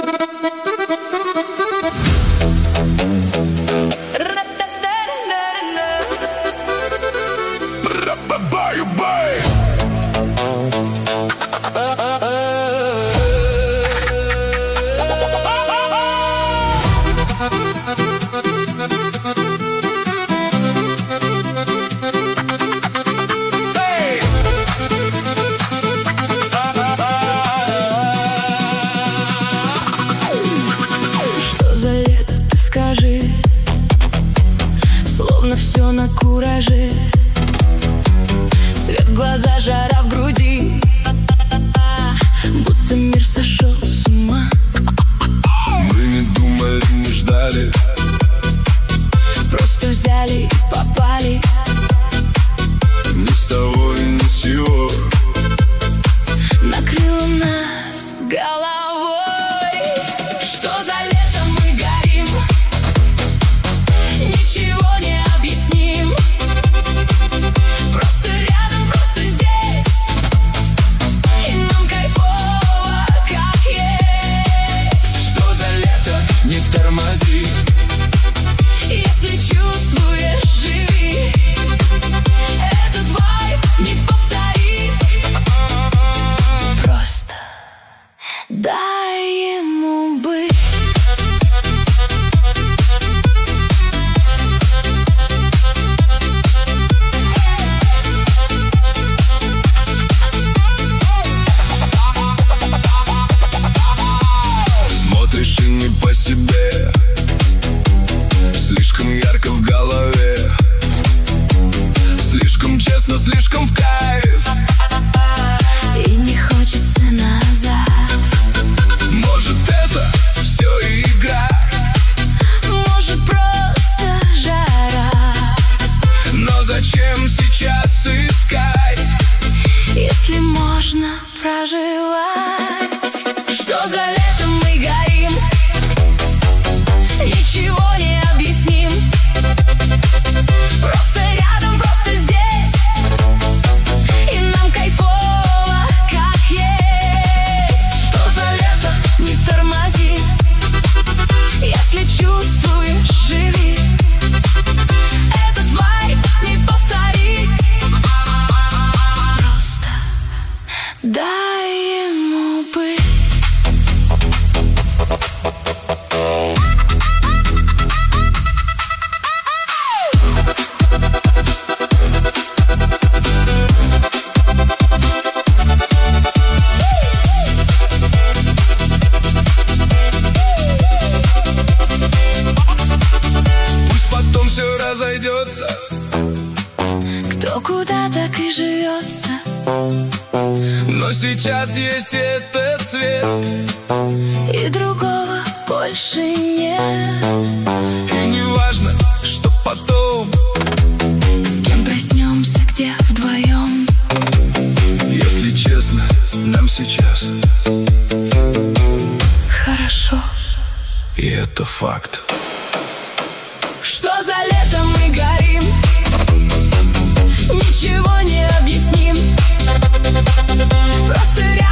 Словно все на кураже. Свет в глаза, жара в груди, будто мир сошел с ума. Мы не думали, не ждали, просто взяли и попали. Ни с того и ни с сего накрыло нас головой. Что за лето мы горим, ничего не объясним. Просто рядом, просто здесь, и нам кайфово, как есть. Что за лето, не тормози, если чувствуешь, живи. Этот вайб не повторить, просто дай ему быть. Смотришь и не по себе, слишком ярко в голове, слишком честно, слишком в кайф, И не хочется назад. может это все игра, Может, просто жара, но зачем сейчас искать, если можно проживать. Что за лето мы горим, ничего не объясним. Просто рядом, просто здесь, и нам кайфово, как есть. Что за лето, не тормози, если чувствуешь, живи. Этот вайб не повторить, просто дай ему быть. пусть потом все разойдется. Кто куда так и живется, Но сейчас есть этот свет, и другого больше нет. и не важно, что потом, С кем проснемся, где вдвоем. если честно, нам сейчас, Хорошо. и это факт. Что за лето мы горим, ничего не объясним. Просто